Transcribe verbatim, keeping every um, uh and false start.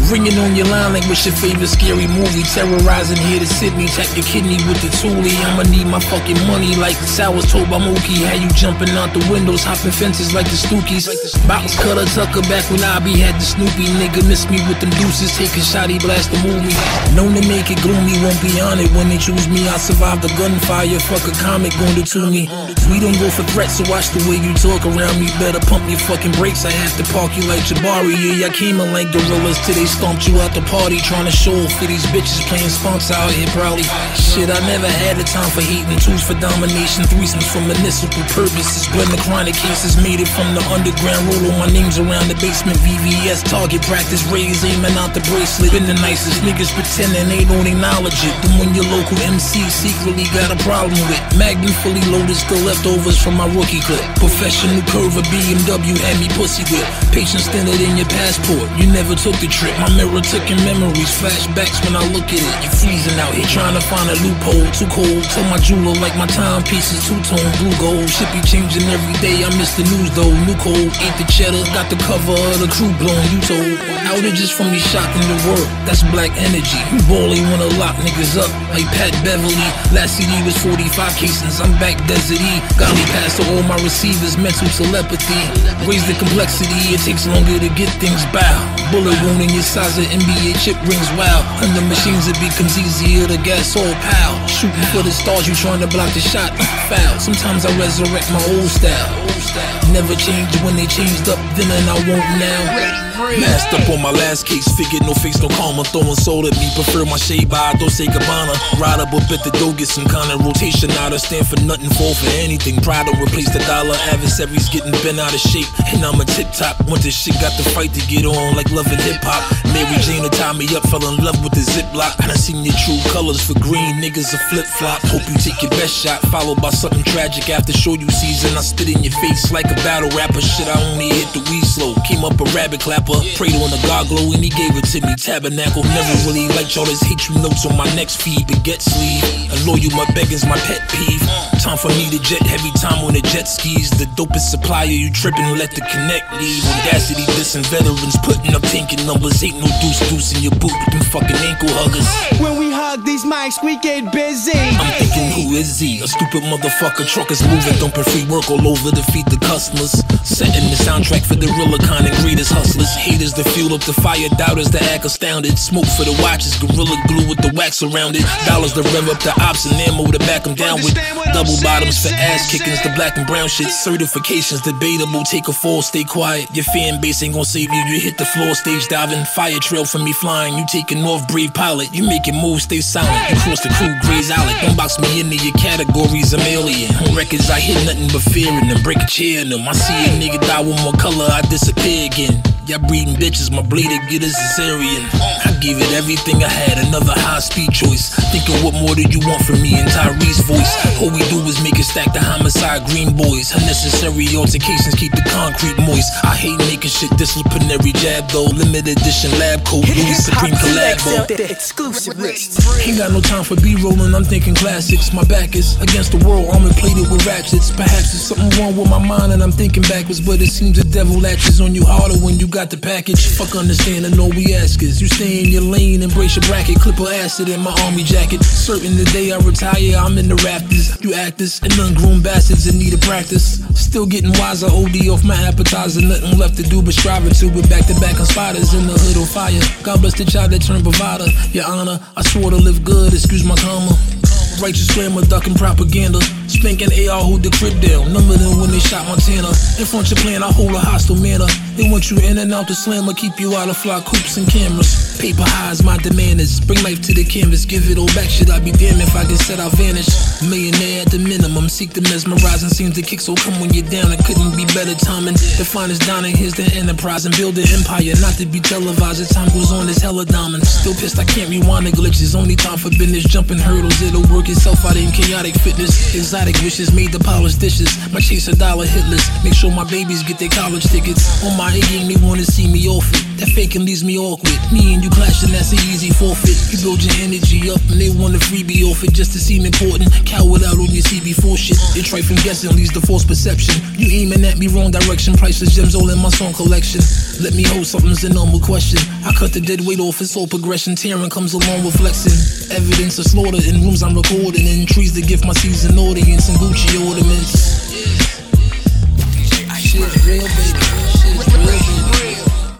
Ringing on your line like what's your favorite scary movie? Terrorizing here to Sydney, tap your kidney with the toolie. I'ma need my fucking money like Sowers told by Mookie. Had you jumping out the windows, hopping fences like the Stookies. Box cutter Tucker back when I be had the Snoopy. Nigga miss me with them deuces, take a shot, he blast the movie. Known to make it gloomy, won't be on it when they choose me. I survive the gunfire, fuck a comic going to me. We don't go for threats, so watch the way you talk around me. Better pump your fucking brakes, I have to park you like Jabari. Yeah, I came in like gorillas till they stomped you out the party. Trying to show off for these bitches playing spunks out here probably. Shit, I never had the time for hating. Tools for domination, threesomes for municipal purposes. Blend the chronic cases, made it from the underground. Roll on my names around the basement. V V S target practice, rays aiming out the bracelet. Been the nicest niggas pretending they don't acknowledge it. Then when your local M C secretly got a problem with Magnum fully loaded, still leftovers from my rookie clip. Professional curve, a B M W had me pussy whip. Patience standard in your passport, you never took the trip. My mirror took in memories, flashbacks when I look at it. You're freezing out here trying to find a loophole. Too cold, tell my jeweler like my timepieces two-tone blue gold. Shit be changing every day, I miss the news though. New code, ate the cheddar, got the cover of the crew blown. You told outages from me shocking the world, that's black energy. You ballin' wanna lock niggas up like Pat Beverly. Last C D was forty-five casings, I'm back Desert E. Got me past to all my receivers, mental telepathy. Raise the complexity, it takes longer to get things bow. Bullet wound in your size of N B A chip rings wild. Under machines it becomes easier to gas all pow. Shooting for the stars, you trying to block the shot, foul. Sometimes I resurrect my old style. Never changed when they changed up then and I won't now. Masked up on my last case, figured no face, no karma. Throwing soul at me, prefer my shade by Dolce Gabbana. Ride up up at the door, get some kind of rotation. Now to stand for nothing, fall for anything. Pride to replace the dollar, adversaries getting bent out of shape. And I'm a tip top, want this shit, got the fight to get on like love and hip hop. Mary Jane to tie me up, fell in love with the ziplock. And I seen your true colors for green, niggas a flip flop. Hope you take your best shot, followed by something tragic after show you season. I spit in your face like a battle rapper. Shit, I only hit the weed slow. Came up a rabbit clapper, prayed on the god glow and he gave it to me. Tabernacle, never really liked all this hate you notes on my next feed, but get sleeve. A loyal my begging's my pet peeve. Time for me to jet heavy time on the jet skis. The dopest supplier, you trippin', let the connect leave. Audacity, dissing veterans, putting up tanking numbers. Ain't no deuce deuce in your boot with them fucking ankle huggers. When we hug these mics, we get busy. I'm thinking, who is he? A stupid motherfucker, truckers moving, dumping free work all over to feed the customers. Setting the soundtrack for the real kind and greatest hustlers. Haters to fuel up the fire, doubters to act astounded. Smoke for the watches, gorilla glue with the wax around it. Dollars to rev up the ops and ammo to back them down with. Double bottoms for ass kickings, the black and brown shit. Certifications debatable, take a fall, stay quiet. Your fan base ain't gon' save you, you hit the floor, stage diving. Fire trail from me flying, you taking off, brave pilot. You making moves, stay silent. You cross the crew, Grey's Island. Don't box me into your categories, I'm alien. On records I hear nothing but fear in them, break a chair in them. I see a nigga die one more color, I disappear again. Y'all breeding bitches, my bleeder get a cesarean. I gave it everything I had, another high speed choice. Thinking what more do you want from me and Tyree's voice? All we do is make it stack the homicide green boys. Unnecessary altercations keep the concrete moist. I hate making shit disciplinary jab though. Limited edition lab coat, Louis Supreme collabo. Exclusive list. Ain't got no time for B-rolling, I'm thinking classics. My back is against the world, armor plated with ratchets. Perhaps there's something wrong with my mind and I'm thinking backwards, but it seems the devil latches on you harder when you got the package. Fuck understanding, all we ask is you stay in your lane, embrace your bracket. Clipper acid in my army jacket. Certain the day I retire, I'm in the rafters. You actors and ungroomed bastards in need of practice. Still getting wiser, O D off my appetizer. Nothing left to do but striving to it. Back to back on spiders in the hood on fire. God bless the child that turned provider. Your honor, I swore to live good, excuse my karma. Righteous grammar, ducking propaganda. Spanking A R, hold the crib down. Number them when they shot Montana. In front your plan, I hold a hostile manner. They want you in and out the slammer, keep you out of flock hoops and cameras. Paper highs, my demand is bring life to the canvas, give it all back. Should I be damned if I get set out vanish? Millionaire at the minimum, seek to mesmerize and seems to kick. So come when you're down, it couldn't be better timing. The finest dining, here's the enterprise and build an empire, not to be televised. As time goes on, it's hella diamond. Still pissed, I can't rewind the glitches. Only time for business, jumping hurdles. It'll work itself out in chaotic fitness. Exotic wishes made the polished dishes. My chase a dollar hit list. Make sure my babies get their college tickets. On my A game, they wanna see me off it. That faking leaves me awkward. Me and you clashing, that's an easy forfeit. You build your energy up and they want a freebie off it just to seem important. Coward out on your C B four shit. They right from guessing leads to false perception. You aiming at me wrong direction, priceless gems all in my song collection. Let me hold something's a normal question. I cut the dead weight off, it's all progression. Tearing comes along with flexing. Evidence of slaughter in rooms I'm recording in. Trees that give my season audience and Gucci order.